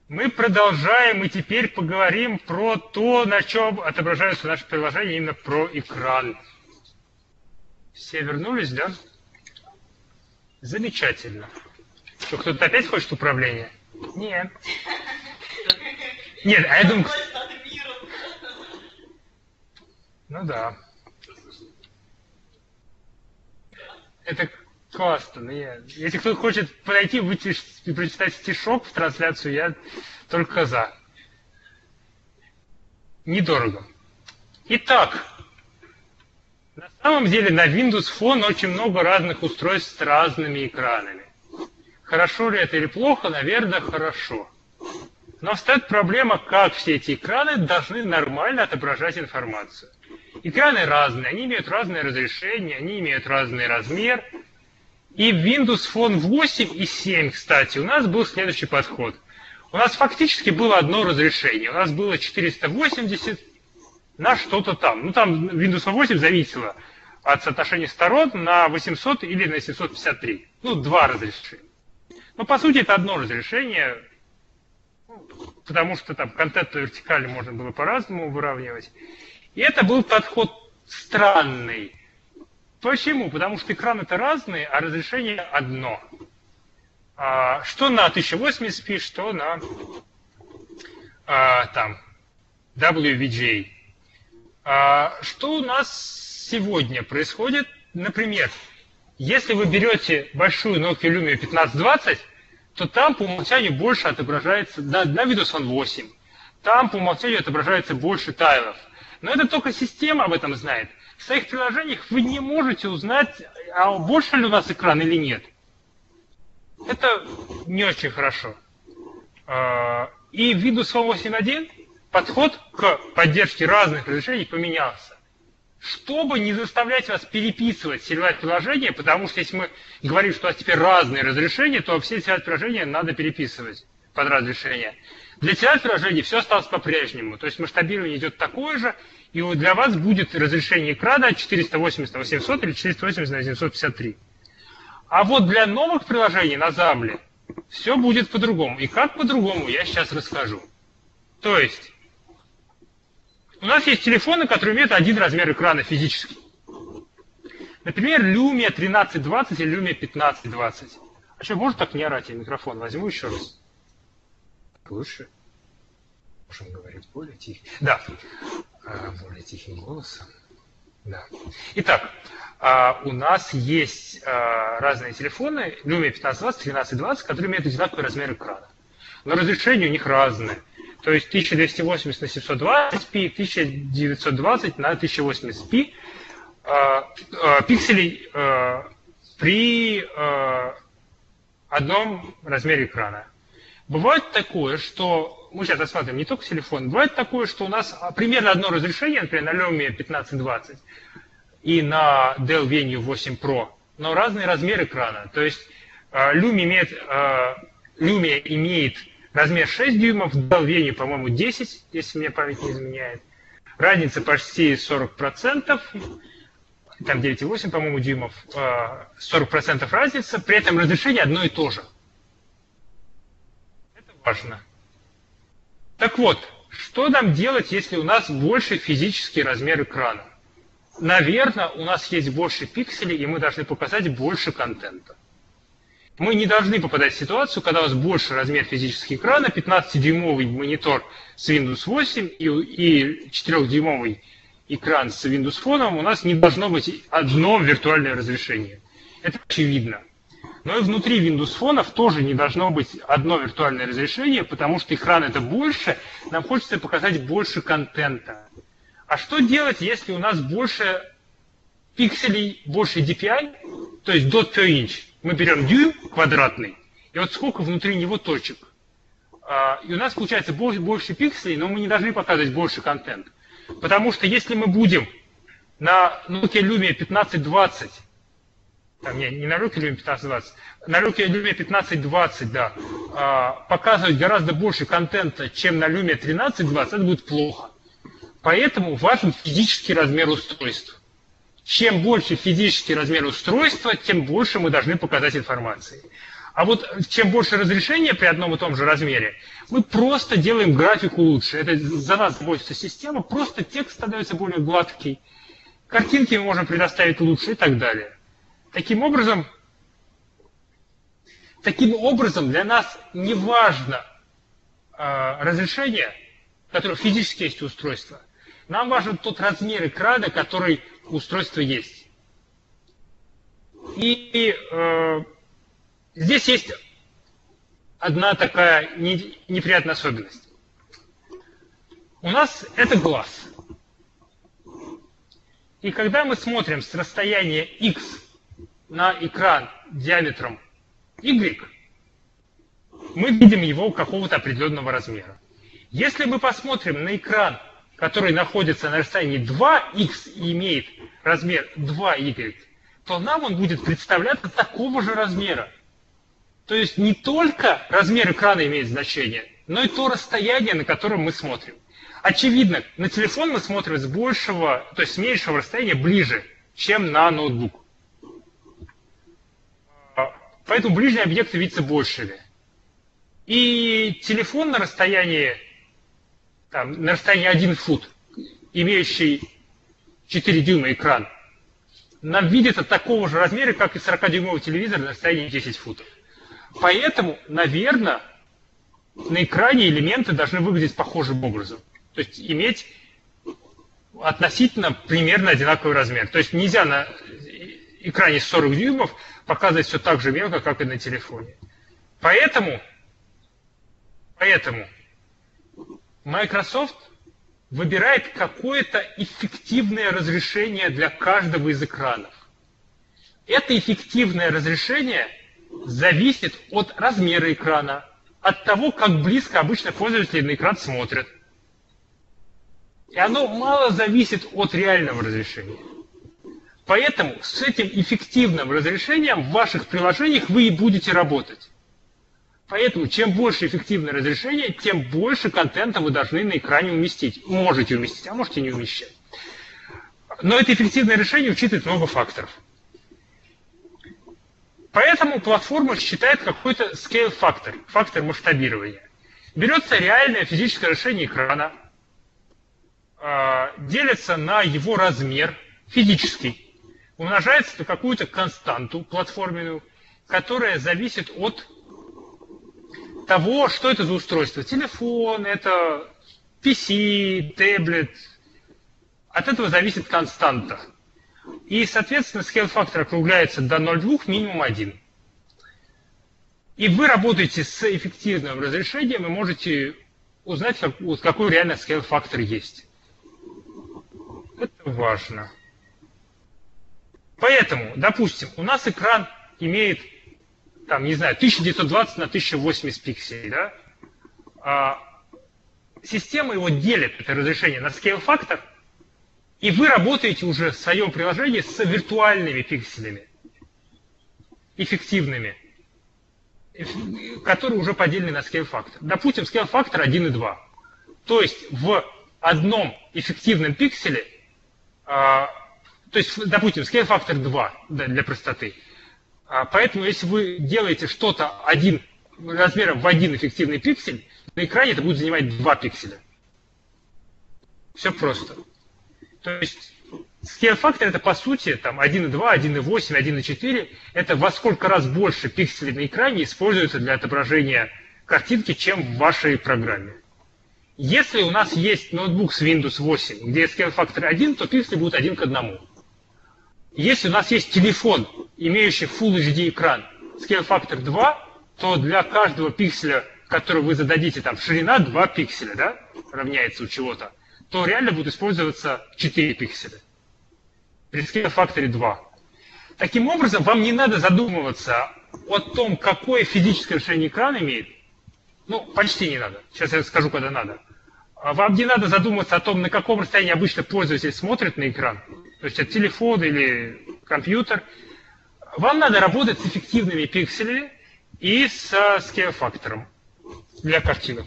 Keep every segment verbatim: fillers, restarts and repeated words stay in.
Мы продолжаем и теперь поговорим про то, на чем отображаются наши приложения, именно про экран. Все вернулись, да? Замечательно. Что, кто-то опять хочет управление? Нет. Нет, а я думаю... Ну да. Это классно. Но я... Если кто-то хочет подойти выйти и прочитать стишок в трансляцию, я только за. Недорого. Итак, на самом деле на Windows Phone очень много разных устройств с разными экранами. Хорошо ли это или плохо? Наверное, хорошо. Но встает проблема, как все эти экраны должны нормально отображать информацию. Экраны разные, они имеют разное разрешение, они имеют разный размер. И в Windows Phone восемь и семь, кстати, у нас был следующий подход. У нас фактически было одно разрешение. У нас было четыреста восемьдесят на что-то там. Ну, там Windows восемь зависело от соотношения сторон на восемьсот или на семьсот пятьдесят три. Ну, два разрешения. Но, по сути, это одно разрешение, потому что там контент вертикально можно было по-разному выравнивать. И это был подход странный. Почему? Потому что экраны-то разные, а разрешение одно. А, что на тысяча восемьдесят пи, что на а, там, дабл ю ви джи эй. А, что у нас сегодня происходит? Например, если вы берете большую Nokia Lumia пятнадцать двадцать, то там по умолчанию больше отображается, на, на Windows Phone восемь, там по умолчанию отображается больше тайлов. Но это только система об этом знает. В своих приложениях вы не можете узнать, а больше ли у нас экран или нет. Это не очень хорошо. И в Windows Phone восемь точка один подход к поддержке разных разрешений поменялся. Чтобы не заставлять вас переписывать сервер приложения, потому что если мы говорим, что у нас теперь разные разрешения, то все сервер приложения надо переписывать под разрешение. Для сервер приложений все осталось по-прежнему. То есть масштабирование идет такое же, и для вас будет разрешение экрана четыреста восемьдесят на восемьсот или четыреста восемьдесят на семьсот пятьдесят три. А вот для новых приложений на Замбле все будет по-другому. И как по-другому, я сейчас расскажу. То есть, у нас есть телефоны, которые имеют один размер экрана физически. Например, Lumia тринадцать двадцать или Lumia пятнадцать двадцать. А что, может так не орать? Я микрофон возьму еще раз. Лучше. Можем говорить более тихо. Да. Более тихим голосом. Да. Итак, у нас есть разные телефоны Lumia пятнадцать двадцать, тринадцать двадцать, которые имеют одинаковый размер экрана. Но разрешение у них разное. То есть тысяча двести восемьдесят на семьсот двадцать пи, тысяча девятьсот двадцать на тысяча восемьдесят пи пикселей при одном размере экрана. Бывает такое, что мы сейчас рассматриваем не только телефон, бывает такое, что у нас примерно одно разрешение, например, на Lumia пятнадцать двадцать и на Dell Venue восемь Pro, но разный размер экрана. То есть Lumia имеет, Lumia имеет размер шесть дюймов, Dell Venue, по-моему, десять, если мне память не изменяет. Разница почти сорок процентов, там девять и восемь, по-моему, дюймов, сорок процентов разница, при этом разрешение одно и то же. Важно. Так вот, что нам делать, если у нас больше физический размер экрана? Наверное, у нас есть больше пикселей, и мы должны показать больше контента. Мы не должны попадать в ситуацию, когда у нас больше размер физического экрана, пятнадцатидюймовый монитор с Windows восемь и, и четырёхдюймовый экран с Windows Phone, у нас не должно быть одно виртуальное разрешение. Это очевидно. Но и внутри Windows Phone тоже не должно быть одно виртуальное разрешение, потому что экран это больше, нам хочется показать больше контента. А что делать, если у нас больше пикселей, больше ди пи ай, то есть dot per inch? Мы берем дюйм квадратный, и вот сколько внутри него точек. И у нас получается больше, больше пикселей, но мы не должны показывать больше контента. Потому что если мы будем на Nokia Lumia пятнадцать двадцать, там, не, не на Nokia Lumia пятнадцать двадцать, на Nokia Lumia пятнадцать двадцать, да, показывать гораздо больше контента, чем на Lumia тринадцать двадцать, это будет плохо. Поэтому важен физический размер устройства. Чем больше физический размер устройства, тем больше мы должны показать информации. А вот чем больше разрешения при одном и том же размере, мы просто делаем графику лучше. Это за нас заботится система, просто текст становится более гладкий, картинки мы можем предоставить лучше и так далее. Таким образом, таким образом для нас не важно э, разрешение, которое физически есть у устройства. Нам важен тот размер экрана, который у устройства есть. И э, здесь есть одна такая не, неприятная особенность. У нас это глаз. И когда мы смотрим с расстояния x на экран диаметром y, мы видим его какого-то определенного размера. Если мы посмотрим на экран, который находится на расстоянии два икс и имеет размер два игрек, то нам он будет представляться такого же размера. То есть не только размер экрана имеет значение, но и то расстояние, на котором мы смотрим. Очевидно, на телефон мы смотрим с большего, то есть с меньшего расстояния ближе, чем на ноутбук. Поэтому ближние объекты видятся большими. И телефон на расстоянии, там, на расстоянии один фут, имеющий четыре дюйма экран, нам видится такого же размера, как и сорокадюймовый телевизор на расстоянии десять футов. Поэтому, наверное, на экране элементы должны выглядеть похожим образом. То есть иметь относительно примерно одинаковый размер. То есть нельзя на экране сорок дюймов показывать все так же мелко, как и на телефоне. Поэтому, поэтому Microsoft выбирает какое-то эффективное разрешение для каждого из экранов. Это эффективное разрешение зависит от размера экрана, от того, как близко обычно пользователи на экран смотрят. И оно мало зависит от реального разрешения. Поэтому с этим эффективным разрешением в ваших приложениях вы и будете работать. Поэтому чем больше эффективное разрешение, тем больше контента вы должны на экране уместить. Можете уместить, а можете не умещать. Но это эффективное решение учитывает много факторов. Поэтому платформа считает какой-то scale фактор, фактор масштабирования. Берется реальное физическое решение экрана, делится на его размер физический, умножается на какую-то константу платформенную, которая зависит от того, что это за устройство. Телефон, это пи си, таблет. От этого зависит константа. И, соответственно, scale фактор округляется до ноль целых двух, минимум один. И вы работаете с эффективным разрешением и можете узнать, как, вот, какой реально scale фактор есть. Это важно. Поэтому, допустим, у нас экран имеет, там, не знаю, тысяча девятьсот двадцать на тысяча восемьдесят пикселей, да? А система его делит, это разрешение, на scale фактор, и вы работаете уже в своем приложении с виртуальными пикселями, эффективными, которые уже поделены на scale фактор. Допустим, scale фактор один и два. То есть в одном эффективном пикселе, а, то есть, допустим, scale фактор два, да, для простоты. А, поэтому, если вы делаете что-то один, размером в один эффективный пиксель, на экране это будет занимать два пикселя. Все просто. То есть scale фактор это по сути там один и два, один и восемь, один и четыре. Это во сколько раз больше пикселей на экране используется для отображения картинки, чем в вашей программе. Если у нас есть ноутбук с Windows восемь, где scale фактор один, то пиксели будут один к одному. Если у нас есть телефон, имеющий Full эйч ди экран, scale фактор два, то для каждого пикселя, который вы зададите, там ширина два пикселя, да, равняется у чего-то, то реально будет использоваться четыре пикселя. При scale факторе два. Таким образом, вам не надо задумываться о том, какое физическое решение экран имеет. Ну, почти не надо. Сейчас я скажу, когда надо. Вам не надо задумываться о том, на каком расстоянии обычно пользователь смотрит на экран. То есть от телефона или компьютер. Вам надо работать с эффективными пикселями и с scale фактором для картинок.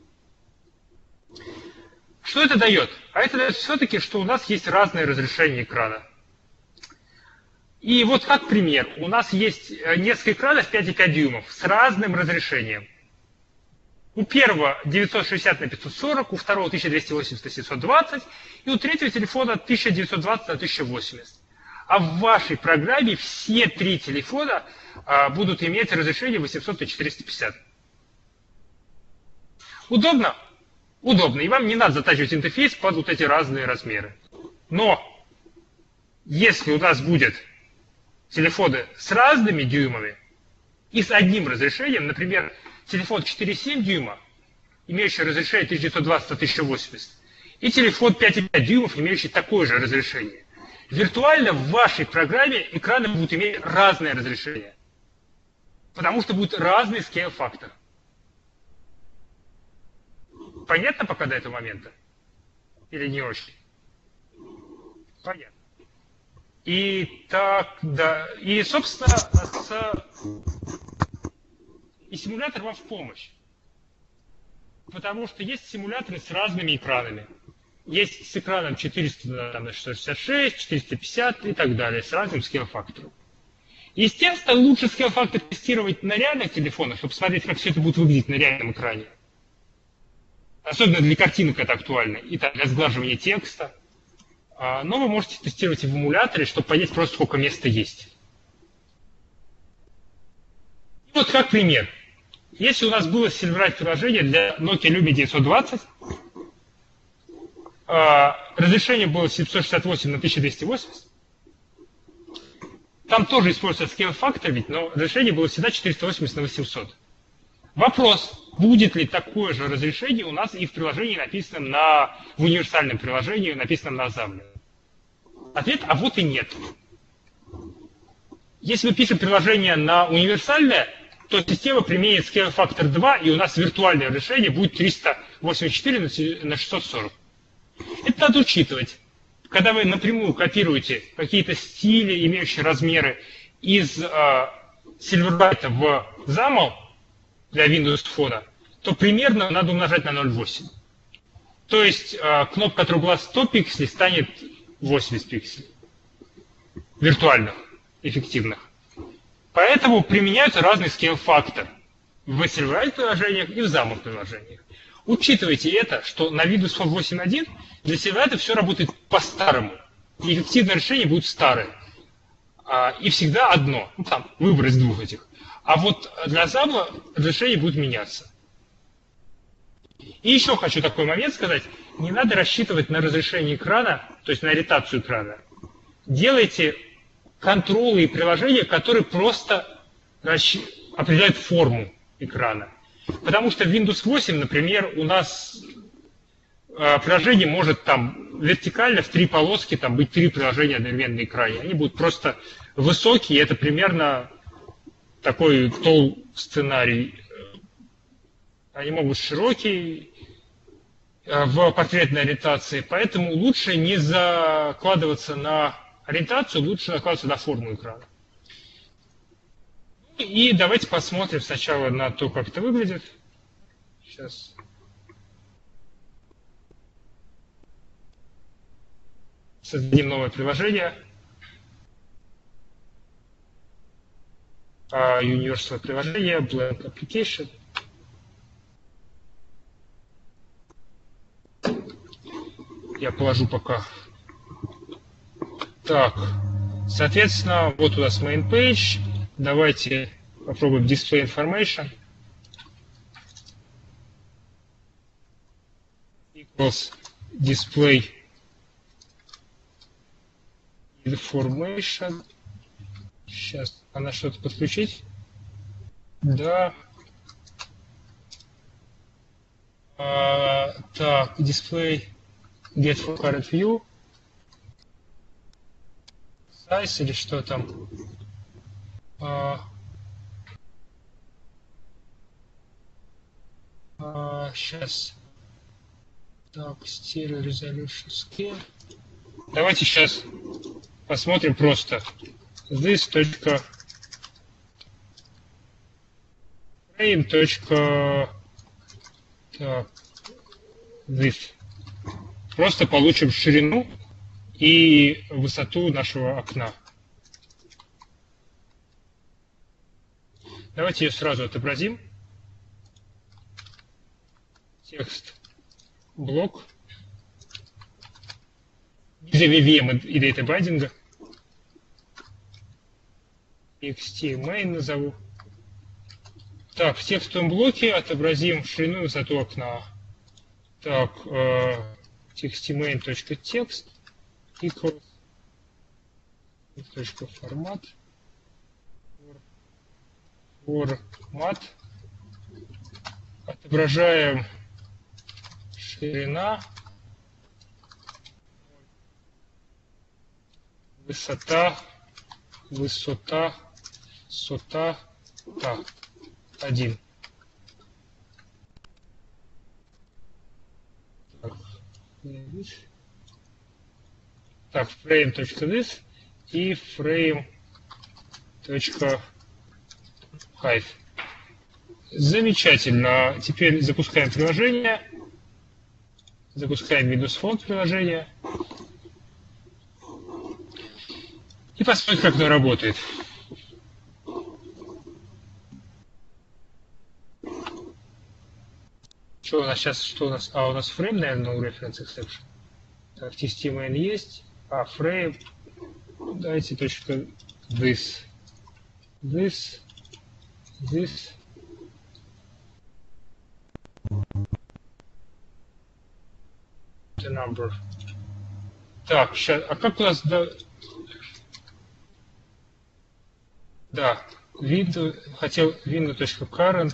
Что это дает? А это дает все-таки, что у нас есть разные разрешения экрана. И вот как пример. У нас есть несколько экранов пять и пять дюймов с разным разрешением. У первого девятьсот шестьдесят на пятьсот сорок, у второго тысяча двести восемьдесят на семьсот двадцать, и у третьего телефона тысяча девятьсот двадцать на тысяча восемьдесят. А в вашей программе все три телефона а, будут иметь разрешение восемьсот на четыреста пятьдесят. Удобно? Удобно. И вам не надо затачивать интерфейс под вот эти разные размеры. Но если у нас будет телефоны с разными дюймами и с одним разрешением, например, телефон четыре и семь дюйма, имеющий разрешение тысяча девятьсот двадцать на тысяча восемьдесят, и телефон пять и пять дюймов, имеющий такое же разрешение. Виртуально в вашей программе экраны будут иметь разное разрешение, потому что будет разный скейл-фактор. Понятно пока до этого момента? Или не очень? Понятно. И так, да. И, собственно, с... и симулятор вам в помощь. Потому что есть симуляторы с разными экранами. Есть с экраном четыреста на шестьсот шестьдесят шесть, четыреста пятьдесят и так далее, с разным скейл-фактором. Естественно, лучше скейл-фактор тестировать на реальных телефонах, чтобы посмотреть, как все это будет выглядеть на реальном экране. Особенно для картинок это актуально, и так, для сглаживания текста. Но вы можете тестировать и в эмуляторе, чтобы понять просто, сколько места есть. И вот как пример. Если у нас было Silverlight приложение для Nokia Lumia девятьсот двадцать, разрешение было семьсот шестьдесят восемь на тысяча двести восемьдесят, там тоже используется scale-фактор, ведь, но разрешение было всегда четыреста восемьдесят на восемьсот. Вопрос, будет ли такое же разрешение у нас и в приложении, написанном на, в универсальном приложении, написанном на Xamarin? Ответ, а вот и нет. Если мы пишем приложение на универсальное, то система применит scale-фактор два, и у нас виртуальное разрешение будет триста восемьдесят четыре на шестьсот сорок. Это надо учитывать. Когда вы напрямую копируете какие-то стили, имеющие размеры из э, Silverlight в XAML для Windows Phone, то примерно надо умножать на ноль целых восемь. То есть э, кнопка, которая была сто пикселей, станет восемьдесят пикселей. Виртуальных, эффективных. Поэтому применяются разные scale-фактор в Silverlight приложениях и в XAML приложениях. Учитывайте это, что на Windows Phone восемь точка один для Silverlight все работает по-старому. И эффективное решение будет старое. А, и всегда одно. Ну, там, выбор из двух этих. А вот для XAML решение будет меняться. И еще хочу такой момент сказать. Не надо рассчитывать на разрешение экрана, то есть на ориентацию экрана. Делайте контролы и приложения, которые просто расщ... определяют форму экрана. Потому что в Windows восемь, например, у нас э, приложение может там вертикально в три полоски там, быть три приложения одновременно на экране. Они будут просто высокие, это примерно такой тол сценарий. Они могут быть широкие э, в портретной ориентации, поэтому лучше не закладываться на ориентацию, лучше закладываться на форму экрана. И давайте посмотрим сначала на то, как это выглядит. Сейчас. Создадим новое приложение. Universal приложение, Blank Application. Я положу пока. Так, соответственно, вот у нас main page. Давайте попробуем Display Information. Equals Display Information. Сейчас, она что-то подключить? Да. А, так, Display Get for Current View. Size или что там? А, а, сейчас. Так, Stereo Resolution Scale. Давайте сейчас посмотрим просто. This. Frame. Так. This. Просто получим ширину и высоту нашего окна. Давайте ее сразу отобразим. Текст, блок, из ви ви эм и data байдинга. txt main назову. Так, в текстовом блоке отобразим ширину и высоту окна. Так, э, txt-main.text equals формат формат отображаем ширина, высота, высота, сота, так, один. Так, так frame.this и frame.height. Замечательно. Теперь запускаем приложение. Запускаем Windows Phone приложение. И посмотрим, как оно работает. Что у нас сейчас? Что у нас? А, у нас frame, наверное, no reference exception. Так, txt-main есть. А, frame. Давайте точка this. This. This. The number. Так, сейчас. А как у нас... Да, да window, хотел window.current.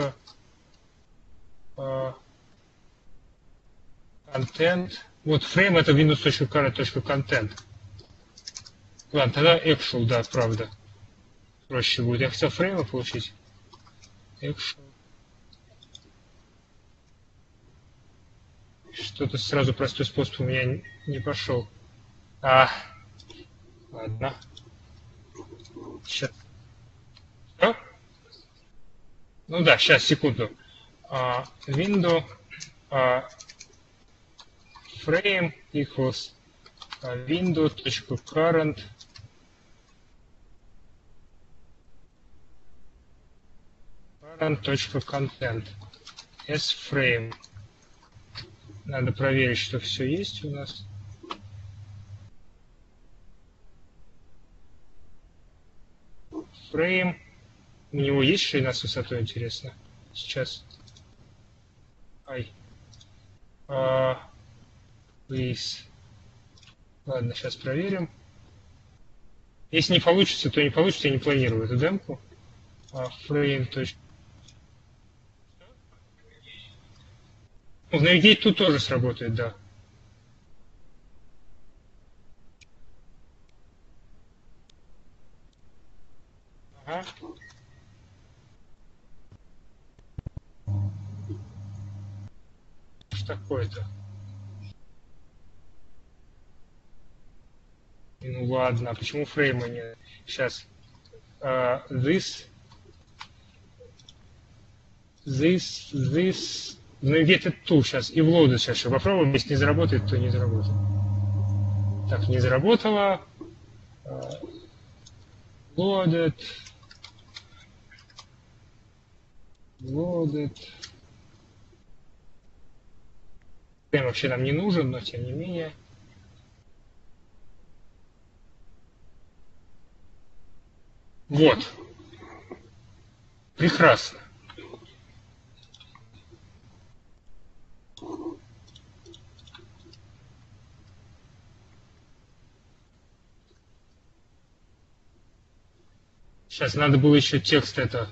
Content. Вот frame это windows.current.content. Ладно, тогда actual, да, правда. Проще будет. Я хотел фреймы получить. Actual. Что-то сразу простой способ у меня не пошел. А, ладно. Сейчас. Что? Ну да, сейчас, секунду. Uh, window uh, frame equals uh, window.current current.content as frame. Надо проверить, что все есть у нас. Frame. У него есть ширина с высотой, интересно. Сейчас. Ай. А, please. Ладно, сейчас проверим. Если не получится, то не получится, я не планирую эту демку. А, frame. В Navigate тут тоже сработает, да. Ага. Что такое-то? Ну ладно, а почему фрейма нет? Сейчас. Uh, this. This. This. Ну где-то тут сейчас. И в лоуде сейчас еще попробуем. Если не заработает, то не заработает. Так, не заработало. Uh, loaded. Loaded. Фрейм вообще нам не нужен, но тем не менее. Вот. Прекрасно. Сейчас надо было еще текст это.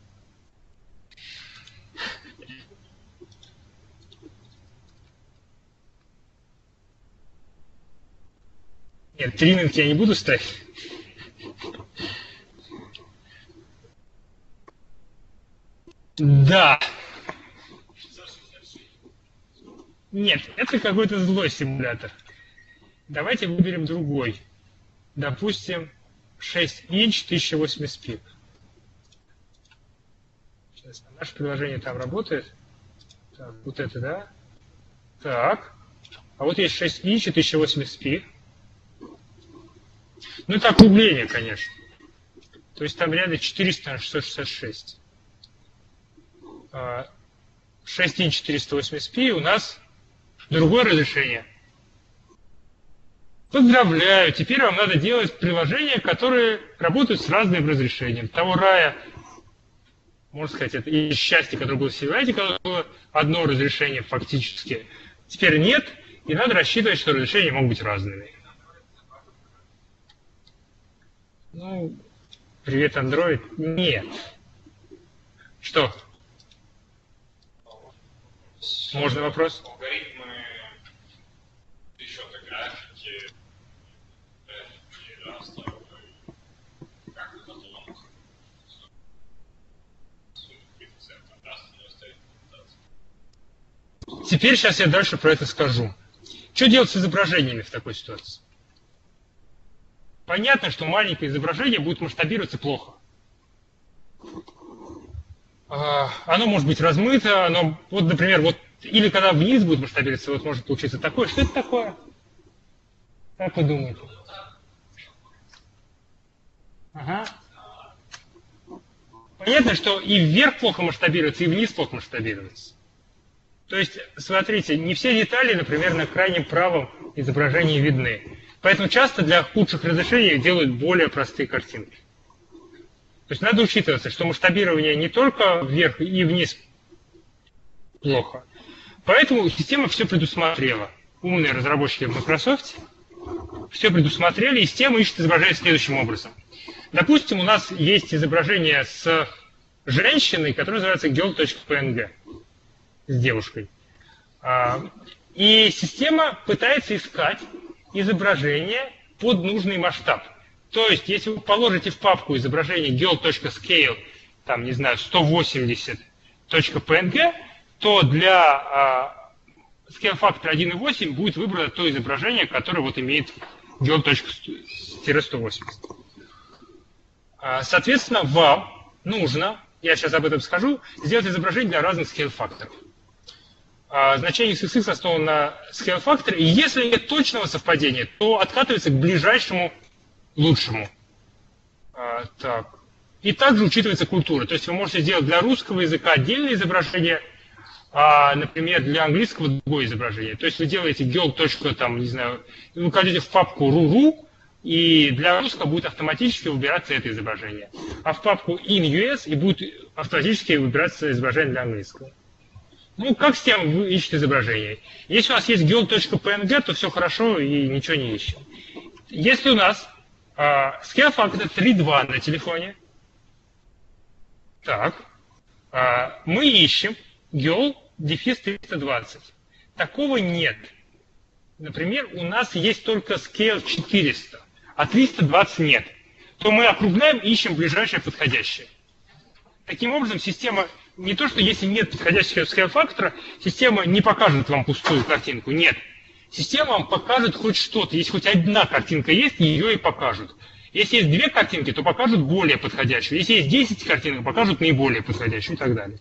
Нет, трининг я не буду ставить. Да. Нет, это какой-то злой симулятор. Давайте выберем другой. Допустим, шесть инч тысяча восемьдесят пи. Сейчас, наше приложение там работает. Так, вот это, да? Так. А вот есть шесть инч тысяча восемьдесят пи. Ну, это округление, конечно. То есть там реально четыреста на шестьсот шестьдесят шесть. шесть тысяч четыреста восемьдесят пи у нас другое разрешение. Поздравляю, теперь вам надо делать приложения, которые работают с разным разрешением. Того рая, можно сказать, это и счастье, которое было в Silverlight, когда было одно разрешение фактически. Теперь нет, и надо рассчитывать, что разрешения могут быть разными. Ну, привет, Android. Нет. Что? Можно вопрос? Алгоритмы пересчета графики, как это Теперь сейчас я дальше про это скажу. Что делать с изображениями в такой ситуации? Понятно, что маленькое изображение будет масштабироваться плохо. Оно может быть размыто, оно, вот, например, вот, или когда вниз будет масштабироваться, вот может получиться такое. Что это такое? Как вы думаете? Ага. Понятно, что и вверх плохо масштабируется, и вниз плохо масштабируется. То есть, смотрите, не все детали, например, на крайнем правом изображении видны. Поэтому часто для худших разрешений делают более простые картинки. То есть надо учитываться, что масштабирование не только вверх и вниз плохо. Поэтому система все предусмотрела. Умные разработчики в Microsoft все предусмотрели, и система ищет изображение следующим образом. Допустим, у нас есть изображение с женщиной, которое называется girl.png, с девушкой. И система пытается искать изображение под нужный масштаб. То есть, если вы положите в папку изображение girl.scale, там, не знаю, сто восемьдесят точка пи эн джи, то для а, scale factor один и восемь будет выбрано то изображение, которое вот имеет girl.сто восемьдесят. А, соответственно, вам нужно, я сейчас об этом скажу, сделать изображение для разных scale факторов. А, значение икс икс икс основано на scale факторе, и если нет точного совпадения, то откатывается к ближайшему лучшему. А, так. И также учитывается культура. То есть вы можете сделать для русского языка отдельное изображение, а, например, для английского другое изображение. То есть вы делаете girl. Там, не знаю, вы кладете в папку ру-ру, и для русского будет автоматически выбираться это изображение. А в папку in ю эс и будет автоматически выбираться изображение для английского. Ну, как с тем вы ищете изображение? Если у нас есть girl.png, то все хорошо и ничего не ищем. Если у нас Uh, scale factor три два на телефоне. Так. Uh, мы ищем girl дефис триста двадцать. Такого нет. Например, у нас есть только scale четыреста, а триста двадцать нет. То мы округляем и ищем ближайшее подходящее. Таким образом, система не то, что если нет подходящего scale фактора, система не покажет вам пустую картинку. Нет. Система вам покажет хоть что-то. Если хоть одна картинка есть, ее и покажут. Если есть две картинки, то покажут более подходящую. Если есть десять картинок, покажут наиболее подходящую и так далее.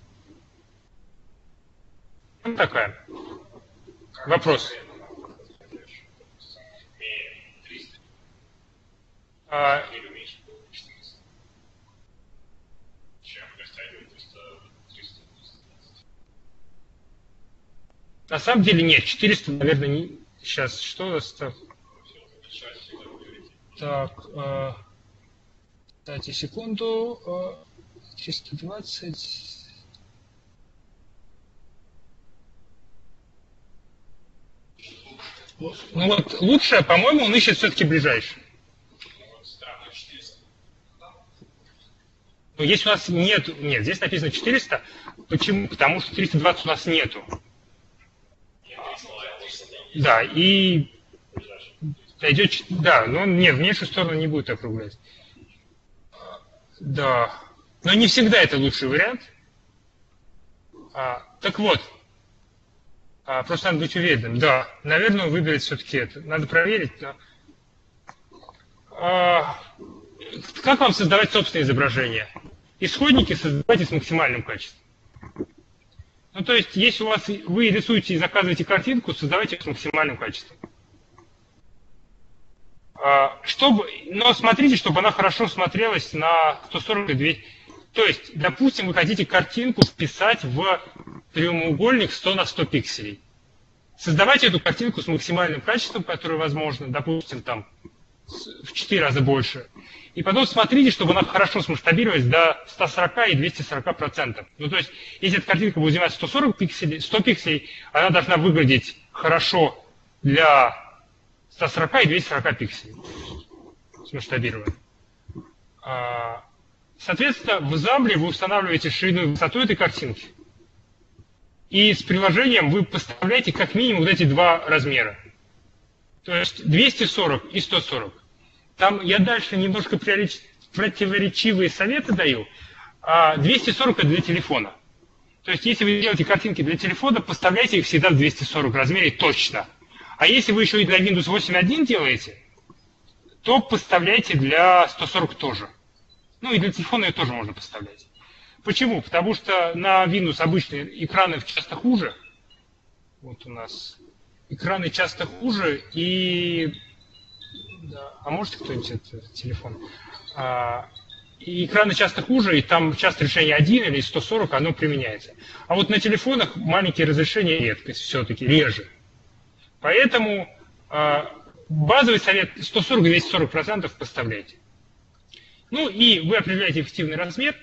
Вот такая. Вопрос. А, на самом деле нет. четыреста, наверное, не... Сейчас, что у нас так? Так, э, дайте секунду. Э, триста двадцать. Ну вот, лучше, по-моему, он ищет все-таки ближайший. Но если у нас нет... Нет, здесь написано четыреста. Почему? Потому что триста двадцать у нас нету. Да, и идет, да, но нет, в меньшую сторону не будет округлять. Да, но не всегда это лучший вариант. А, так вот, а, просто надо быть уверенным. Да, наверное, он выберет все-таки это. Надо проверить. Но... А, как вам создавать собственное изображение? Исходники создавайте с максимальным качеством. Ну, то есть, если у вас вы рисуете и заказываете картинку, создавайте ее с максимальным качеством. Чтобы, но смотрите, чтобы она хорошо смотрелась на сто сорок и двести. То есть, допустим, вы хотите картинку вписать в прямоугольник сто на сто пикселей. Создавайте эту картинку с максимальным качеством, которое возможно, допустим, там в четыре раза больше. И потом смотрите, чтобы она хорошо смасштабировалась до ста сорока и двухсот сорока процентов. Ну, то есть, если эта картинка будет занимать сто сорок пикселей, сто пикселей, она должна выглядеть хорошо для ста сорока и двухсот сорока пикселей. Смасштабировать. Соответственно, в Xaml вы устанавливаете ширину и высоту этой картинки. И с приложением вы поставляете как минимум вот эти два размера. То есть двести сорок и сто сорок. Там я дальше немножко противоречивые советы даю. А двести сорок это для телефона. То есть если вы делаете картинки для телефона, поставляйте их всегда в двести сорок размере точно. А если вы еще и для Windows восемь точка один делаете, то поставляйте для сто сорок тоже. Ну и для телефона ее тоже можно поставлять. Почему? Потому что на Windows обычные экраны часто хуже. Вот у нас экраны часто хуже, и... Да, а можете кто-нибудь это телефон? А, и экраны часто хуже, и там часто решение один или сто сорок, оно применяется. А вот на телефонах маленькие разрешения редкость все-таки, реже. Поэтому а, базовый совет сто сорок - двести сорок процентов поставляйте. Ну и вы определяете эффективный размер.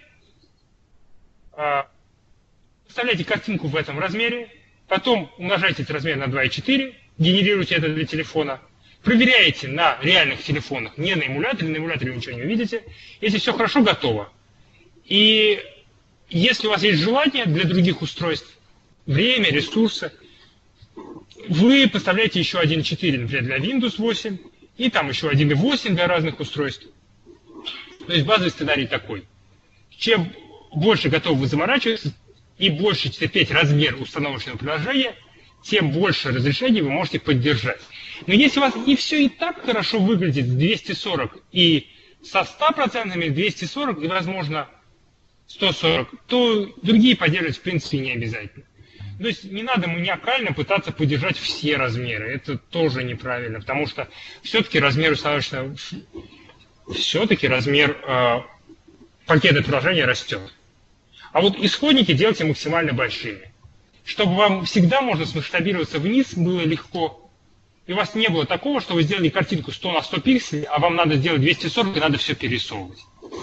Вставляете картинку в этом размере, потом умножаете этот размер на два и четыре, генерируете это для телефона, проверяете на реальных телефонах, не на эмуляторе, на эмуляторе вы ничего не увидите. Если все хорошо, готово. И если у вас есть желание для других устройств, время, ресурсы, вы поставляете еще один и четыре, например, для Windows восемь, и там еще один и восемь для разных устройств. То есть базовый сценарий такой. Чем больше готовы вы заморачиваться и больше терпеть размер установочного приложения, тем больше разрешений вы можете поддержать. Но если у вас и все и так хорошо выглядит с двести сорок и со ста процентами двести сорок и, возможно, сто сорок, то другие поддерживать в принципе не обязательно. То есть не надо маниакально пытаться поддержать все размеры. Это тоже неправильно, потому что все-таки размер установочного... Все-таки размер э, пакета приложения растет. А вот исходники делайте максимально большими. Чтобы вам всегда можно смасштабироваться вниз, было легко. И у вас не было такого, что вы сделали картинку сто на сто пикселей, а вам надо сделать двести сорок, и надо все перерисовывать.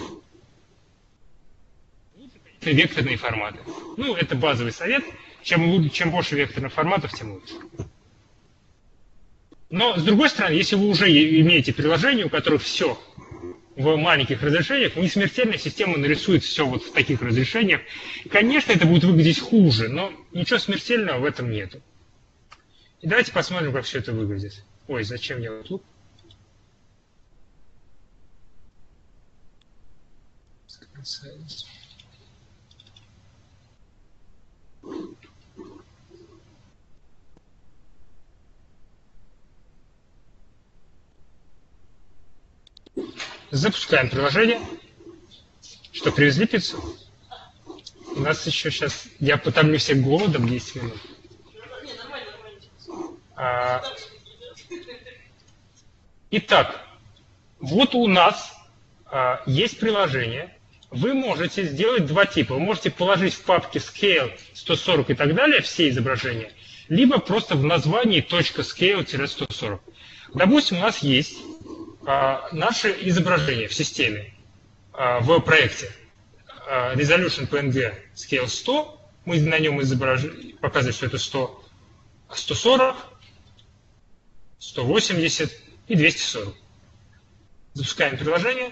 Векторные форматы. Ну, это базовый совет. Чем, чем больше векторных форматов, тем лучше. Но, с другой стороны, если вы уже имеете приложение, у которых все в маленьких разрешениях, не смертельная система нарисует все вот в таких разрешениях. Конечно, это будет выглядеть хуже, но ничего смертельного в этом нету. И давайте посмотрим, как все это выглядит. Ой, зачем я вот тут? Запускаем приложение. Что, привезли пиццу? У нас еще сейчас... Я потомлю всех голодом десять минут. А... Итак, вот у нас а, есть приложение. Вы можете сделать два типа. Вы можете положить в папке scale сто сорок и так далее все изображения, либо просто в названии .scale сто сорок. Допустим, у нас есть а, наше изображение в системе, а, в проекте а, Resolution пи эн джи Scale сто. Мы на нем изображ... показываем, что это сто, сто сорок, сто восемьдесят и двести сорок. Запускаем приложение.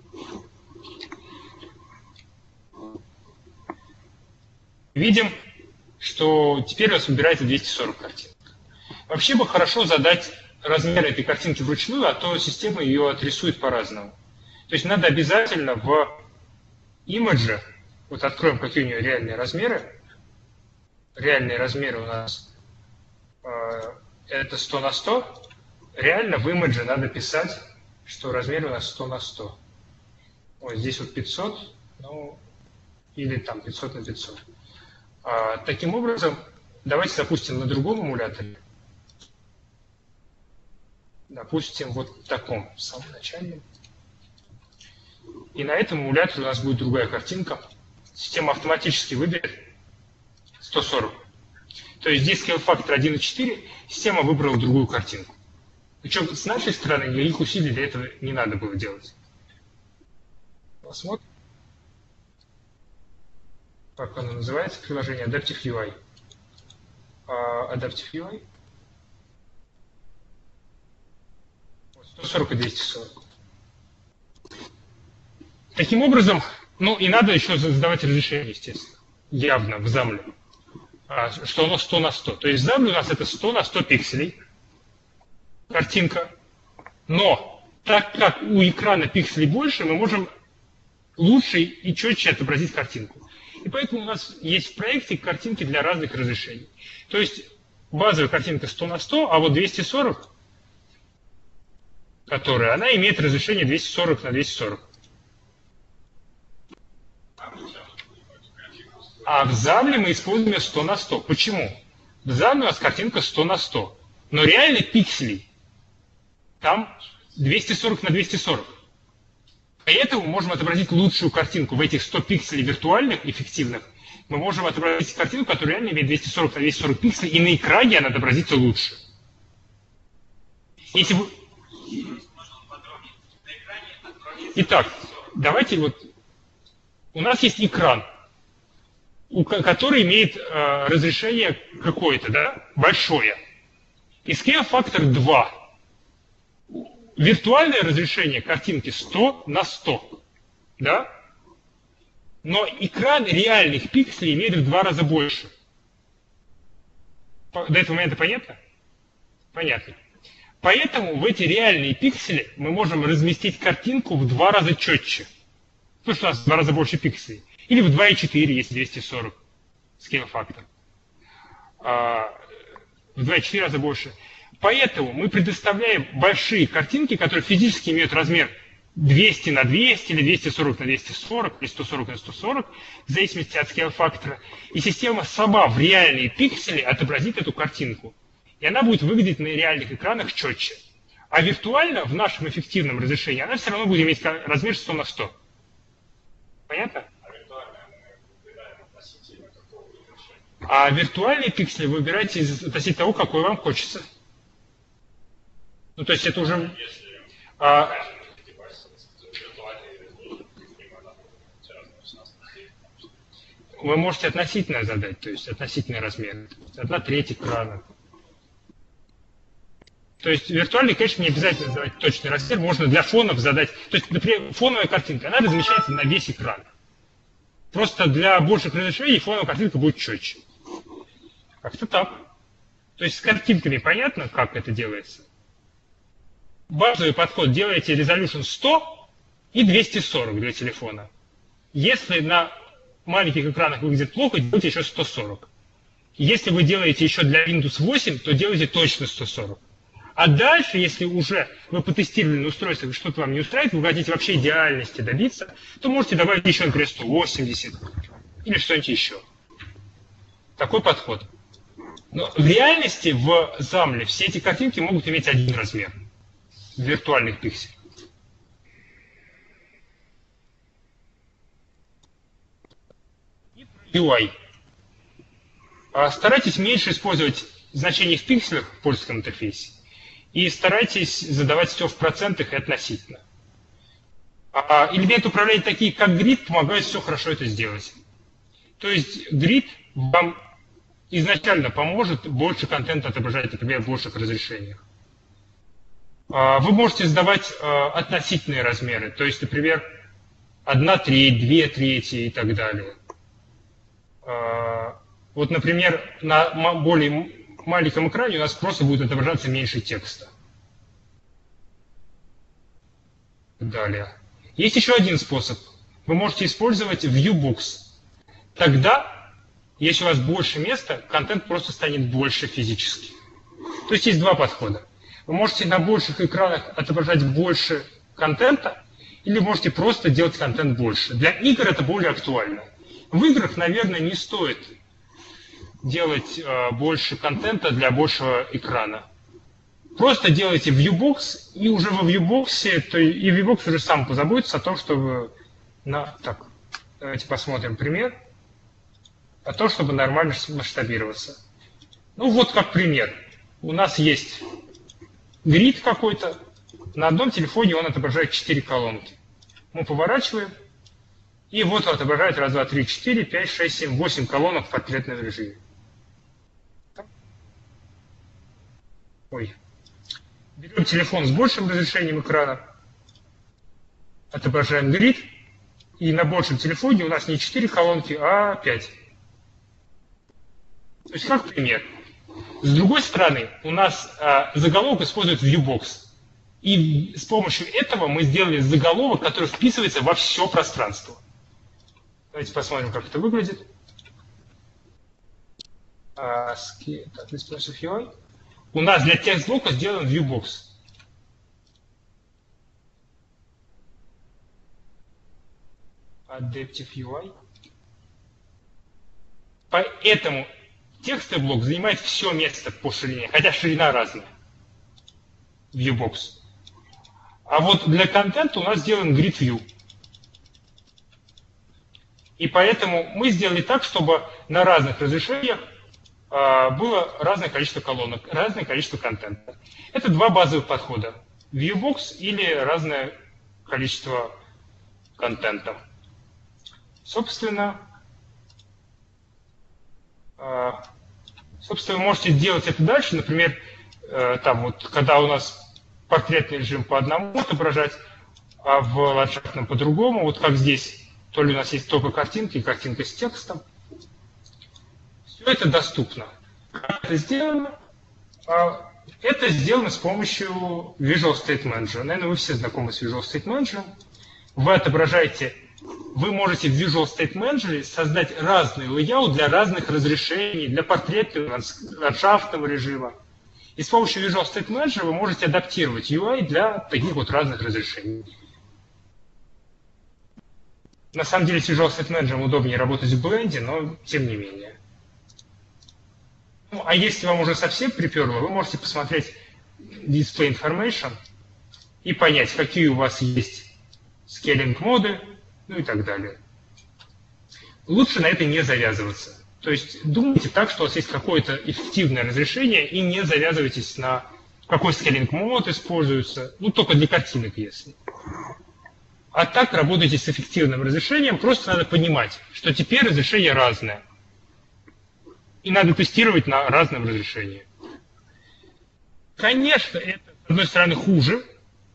Видим, что теперь у нас выбирается двести сорок картинок. Вообще бы хорошо задать размер этой картинки вручную, а то система ее отрисует по-разному. То есть надо обязательно в имидже, вот откроем, какие у нее реальные размеры. Реальные размеры у нас э, это сто на сто. Реально в имидже надо писать, что размер у нас сто на сто. Вот здесь вот пятьсот, ну, или там пятьсот на пятьсот. А, таким образом, давайте запустим на другом эмуляторе. допустим, вот в таком, в самом начале. И на этом эмуляторе у нас будет другая картинка. Система автоматически выберет сто сорок. То есть здесь scale-фактор один и четыре, система выбрала другую картинку. Причем с нашей стороны никаких усилий для этого не надо было делать. Посмотрим. Как оно называется, приложение Adaptive ю ай. Uh, Adaptive ю ай. сто сорок и двести сорок. Таким образом, ну и надо еще задавать разрешение, естественно, явно в замле, что оно сто на сто. То есть в замле у нас это сто на сто пикселей, картинка. Но так как у экрана пикселей больше, мы можем лучше и четче отобразить картинку. И поэтому у нас есть в проекте картинки для разных разрешений. То есть базовая картинка сто на сто, а вот двести сорок, которая, она имеет разрешение двести сорок на двести сорок. А в замле мы используем сто на сто. Почему? В замле у нас картинка сто на сто. Но реально пикселей там двести сорок на двести сорок. Поэтому мы можем отобразить лучшую картинку в этих сто пикселей виртуальных, эффективных. Мы можем отобразить картинку, которая реально имеет двести сорок на двести сорок пикселей, и на экране она отобразится лучше. Если вы... Итак, давайте вот... У нас есть экран, который имеет э, разрешение какое-то, да, большое. И scale-фактор два. Виртуальное разрешение картинки сто на сто. Да? Но экран реальных пикселей имеет в два раза больше. До этого момента понятно? Понятно. Поэтому в эти реальные пиксели мы можем разместить картинку в два раза четче. Потому что у нас в два раза больше пикселей. Или в два и четыре, если двести сорок scale-фактор. А, в два и четыре раза больше. Поэтому мы предоставляем большие картинки, которые физически имеют размер двести на двести, или двести сорок на двести сорок, или сто сорок на сто сорок, в зависимости от scale-фактора. И система сама в реальные пиксели отобразит эту картинку. И она будет выглядеть на реальных экранах четче. А виртуально, в нашем эффективном разрешении, она все равно будет иметь размер сто на сто. Понятно? А виртуальные пиксели вы выбираете относительно того, какой вам хочется. Ну, то есть это уже... А, вы можете относительно задать, то есть относительный размер. Одна треть экрана. То есть виртуальный, конечно, не обязательно задавать точный размер, можно для фонов задать. То есть, например, фоновая картинка, она размещается на весь экран. Просто для больших разрешений фоновая картинка будет четче. Как-то так. То есть с картинками понятно, как это делается? Базовый подход: делаете resolution сто и двести сорок для телефона. Если на маленьких экранах выглядит плохо, делайте еще сто сорок. Если вы делаете еще для Windows восемь, то делайте точно сто сорок. А дальше, если уже вы потестировали на устройстве, и что-то вам не устраивает, вы хотите вообще идеальности добиться, то можете добавить еще, например, сто восемьдесят или что-нибудь еще. Такой подход. Но в реальности в замле все эти картинки могут иметь один размер виртуальных пикселей. ю ай. Старайтесь меньше использовать значения в пикселях в польском интерфейсе. И старайтесь задавать все в процентах и относительно. А элементы управления такие, как grid, помогают все хорошо это сделать. То есть grid вам изначально поможет больше контента отображать, например, в больших разрешениях. Вы можете задавать относительные размеры, то есть, например, одна треть, две трети и так далее. Вот, например, на более маленьком экране у нас просто будет отображаться меньше текста. Далее. Есть еще один способ. Вы можете использовать viewbox. Тогда, если у вас больше места, контент просто станет больше физически. То есть есть два подхода. Вы можете на больших экранах отображать больше контента, или можете просто делать контент больше. Для игр это более актуально. В играх, наверное, не стоит делать э, больше контента для большего экрана. просто делайте Viewbox, и уже во Viewbox, то и Viewbox уже сам позаботится о том, чтобы... На, так, давайте посмотрим пример. О том, чтобы нормально масштабироваться. Ну вот как пример. У нас есть грид какой-то. На одном телефоне он отображает четыре колонки. Мы поворачиваем. И вот он отображает раз, два, три, четыре, пять, шесть, семь, восемь колонок в портретном режиме. Ой. Берем телефон с большим разрешением экрана. Отображаем грид. И на большем телефоне у нас не четыре колонки, а пять. То есть как пример. С другой стороны, у нас а, заголовок использует Viewbox. И с помощью этого мы сделали заголовок, который вписывается во все пространство. Давайте посмотрим, как это выглядит. А, так, у нас для текст-блока сделан Viewbox. Adaptive ю ай. Поэтому текстовый блок занимает все место по ширине, хотя ширина разная. Viewbox. А вот для контента у нас сделан Grid View. И поэтому мы сделали так, чтобы на разных разрешениях а, было разное количество колонок, разное количество контента. Это два базовых подхода. Viewbox или разное количество контента. Собственно, а, собственно, вы можете делать это дальше. Например, э, там вот, когда у нас портретный режим по одному отображать, а в ландшафтном по-другому. Вот как здесь. То ли у нас есть только картинка и картинка с текстом. Все это доступно. Как это сделано? Это сделано с помощью Visual State Manager. Наверное, вы все знакомы с Visual State Manager. Вы отображаете, вы можете в Visual State Manager создать разный лейаут для разных разрешений, для портретного, ландшафтного режима. И с помощью Visual State Manager вы можете адаптировать ю ай для таких вот разных разрешений. На самом деле с Visual State Manager удобнее работать в Blend, но тем не менее. Ну, а если вам уже совсем приперло, вы можете посмотреть Display Information и понять, какие у вас есть скейлинг-моды, ну и так далее. Лучше на это не завязываться. То есть думайте так, что у вас есть какое-то эффективное разрешение, и не завязывайтесь на какой скейлинг-мод используется, ну только для картинок, если. А так работайте с эффективным разрешением, просто надо понимать, что теперь разрешение разное. И надо тестировать на разном разрешении. Конечно, это, с одной стороны, хуже,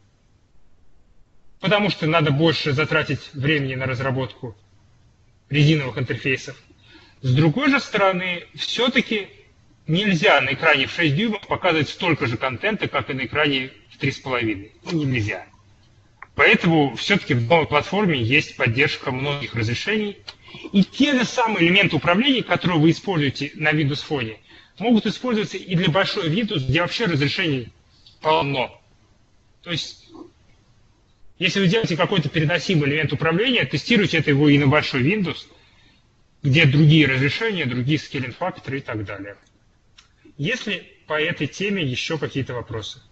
потому что надо больше затратить времени на разработку резиновых интерфейсов. С другой же стороны, все-таки нельзя на экране в шесть дюймов показывать столько же контента, как и на экране в три с половиной. Ну, нельзя. Поэтому все-таки в новой платформе есть поддержка многих разрешений. И те же самые элементы управления, которые вы используете на Windows Phone, могут использоваться и для большой Windows, где вообще разрешений полно. То есть, если вы делаете какой-то переносимый элемент управления, тестируйте это его и на большой Windows, где другие разрешения, другие скейлинг-факторы и так далее. Есть ли по этой теме еще какие-то вопросы?